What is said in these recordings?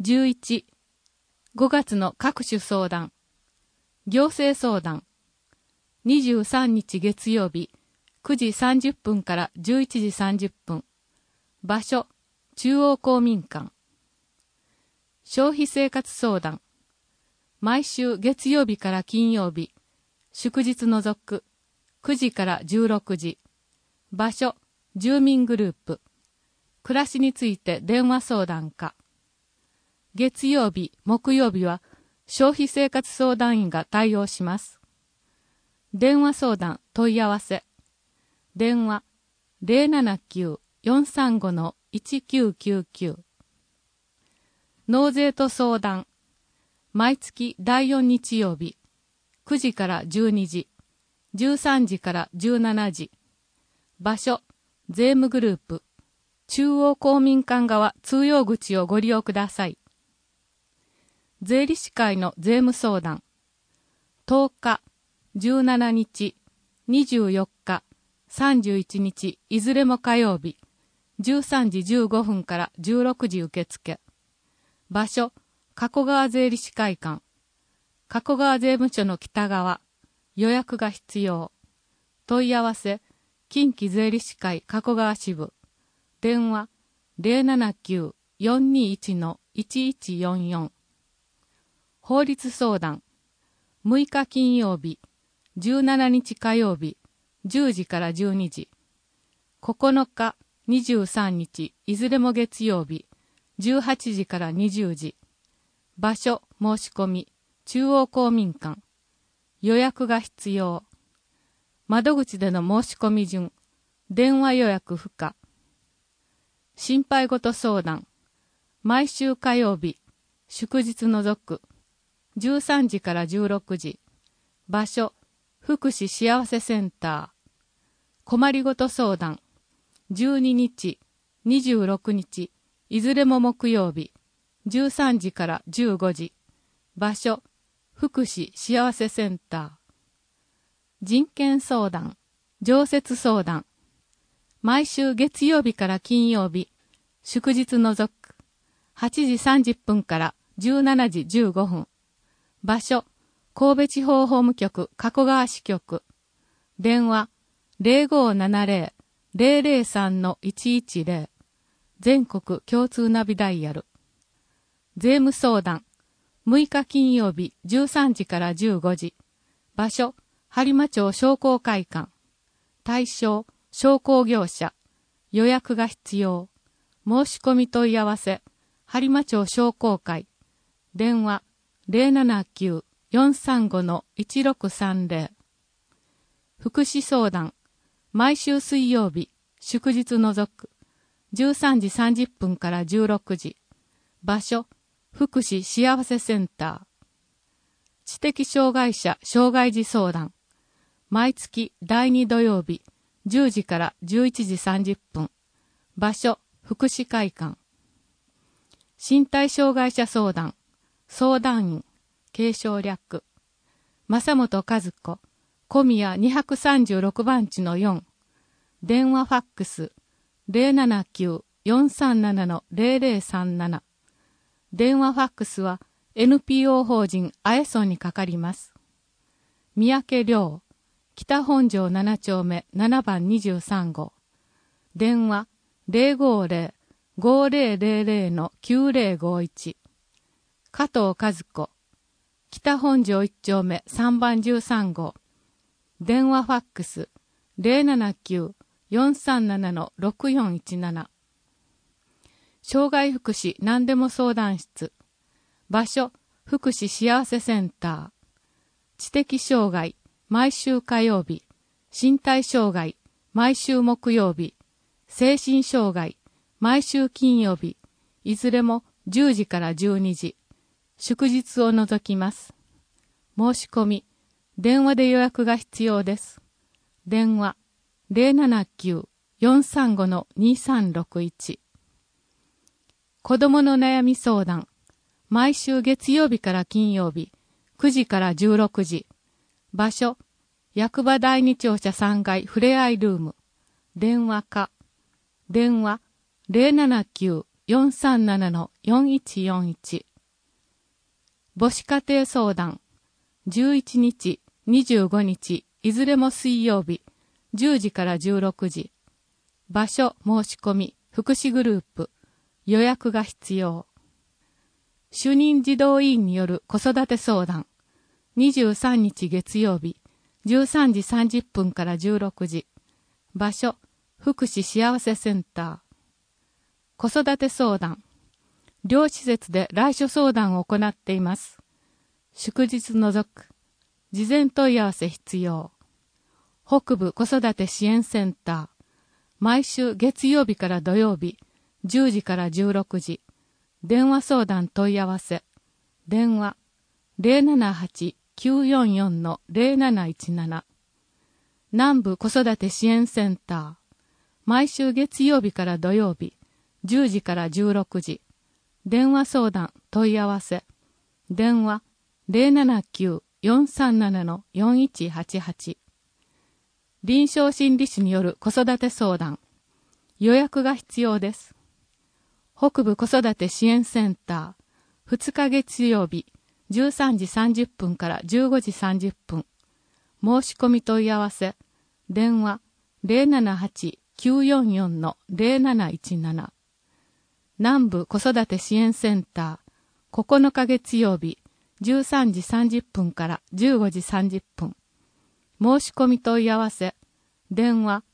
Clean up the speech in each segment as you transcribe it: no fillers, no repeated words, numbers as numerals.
11、5月の各種相談。行政相談。23日月曜日、9時30分から11時30分。場所、中央公民館。消費生活相談。毎週月曜日から金曜日、祝日除く、9時から16時。場所、住民グループ。暮らしについて電話相談課。月曜日、木曜日は消費生活相談員が対応します。電話相談問い合わせ。電話 079-435-1999。納税と相談。毎月第4日曜日、9時から12時、13時から17時。場所、税務グループ。中央公民館側通用口をご利用ください。税理士会の税務相談。10日、17日、24日、31日、いずれも火曜日、13時15分から16時受付。場所、加古川税理士会館。加古川税務署の北側。予約が必要。問い合わせ、近畿税理士会加古川支部。電話 079-421-1144。法律相談。6日金曜日、17日火曜日、10時から12時。9日、23日、いずれも月曜日、18時から20時。場所、申し込み、中央公民館。予約が必要。窓口での申し込み順。電話予約不可。心配事相談。毎週火曜日、祝日除く。13時から16時。場所、福祉幸せセンター。困りごと相談。12日、26日、いずれも木曜日。13時から15時。場所、福祉幸せセンター。人権相談。常設相談。毎週月曜日から金曜日、祝日除く。8時30分から17時15分。場所、神戸地方法務局加古川支局。電話、0570-003-110。全国共通ナビダイヤル。税務相談。6日金曜日13時から15時。場所、播磨町商工会館。対象、商工業者。予約が必要。申し込み問い合わせ。播磨町商工会。電話、079-435-1630。福祉相談。毎週水曜日、祝日除く。13時30分から16時。場所、福祉幸せセンター。知的障害者障害児相談。毎月第2土曜日、10時から11時30分。場所、福祉会館。身体障害者相談。相談員、継承略。正本和子、小宮236番地の4。電話ファックス、079-437-0037。電話ファックスは NPO 法人アエソンにかかります。三宅亮、北本庄7丁目7番23号。電話050-5000-9051。加藤和子、北本庄1丁目3番13号。電話ファックス 079-437-6417。障害福祉何でも相談室。場所、福祉幸せセンター。知的障害、毎週火曜日。身体障害、毎週木曜日。精神障害、毎週金曜日。いずれも10時から12時。祝日を除きます。申し込み、電話で予約が必要です。電話、079-435-2361。子供の悩み相談。毎週月曜日から金曜日、9時から16時。場所、役場第二庁舎3階ふれあいルーム。電話か。電話、 09-437-4141。母子家庭相談、11日、25日、いずれも水曜日、10時から16時。場所、申し込み、福祉グループ、予約が必要。主任児童委員による子育て相談、23日月曜日、13時30分から16時。場所、福祉幸せセンター。子育て相談。両施設で来所相談を行っています。祝日除く。事前問い合わせ必要。北部子育て支援センター。毎週月曜日から土曜日、10時から16時。電話相談問い合わせ。電話 078-944-0717。南部子育て支援センター。毎週月曜日から土曜日、10時から16時。電話相談問い合わせ。電話 079-437-4188。臨床心理士による子育て相談。予約が必要です。北部子育て支援センター。2日月曜日、13時30分から15時30分。申し込み問い合わせ。電話 078-944-0717。南部子育て支援センター。9日月曜日、13時30分から15時30分。申し込み問い合わせ。電話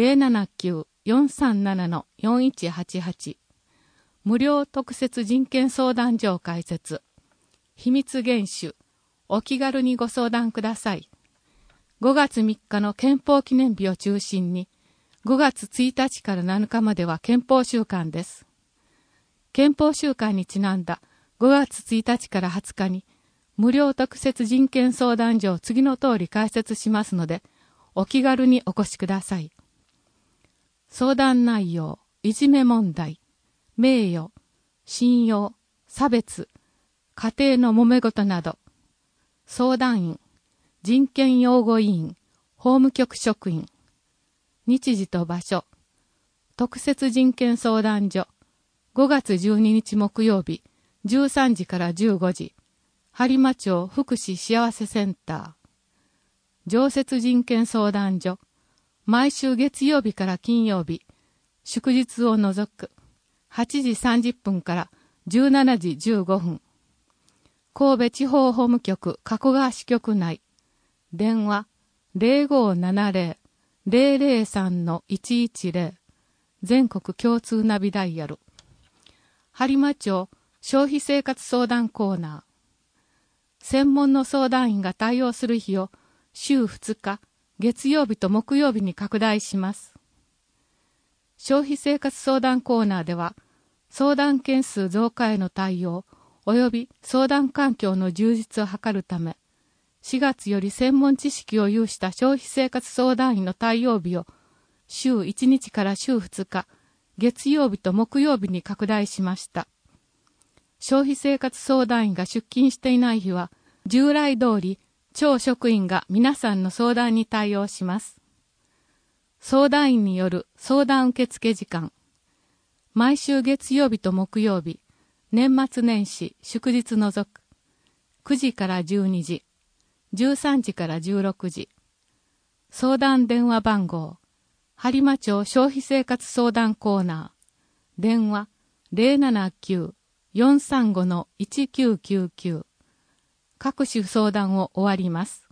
079-437-4188。無料特設人権相談所を開設。秘密厳守。お気軽にご相談ください。5月3日の憲法記念日を中心に、5月1日から7日までは憲法週間です。憲法週間にちなんだ5月1日から20日に、無料特設人権相談所を次の通り開設しますので、お気軽にお越しください。相談内容、いじめ問題、名誉、信用、差別、家庭の揉め事など。相談員、人権擁護委員、法務局職員。日時と場所。特設人権相談所。5月12日木曜日、13時から15時。播磨町福祉幸せセンター。常設人権相談所。毎週月曜日から金曜日、祝日を除く。8時30分から17時15分。神戸地方法務局加古川支局内。電話 0570-003-110。全国共通ナビダイヤル。播磨町消費生活相談コーナー。専門の相談員が対応する日を週2日、月曜日と木曜日に拡大します。消費生活相談コーナーでは、相談件数増加への対応及び相談環境の充実を図るため、4月より専門知識を有した消費生活相談員の対応日を週1日から週2日、月曜日と木曜日に拡大しました。消費生活相談員が出勤していない日は、従来通り町職員が皆さんの相談に対応します。相談員による相談受付時間。毎週月曜日と木曜日、年末年始、祝日除く。9時から12時、13時から16時。相談電話番号。播磨町消費生活相談コーナー。電話 079-435-1999。各種相談を終わります。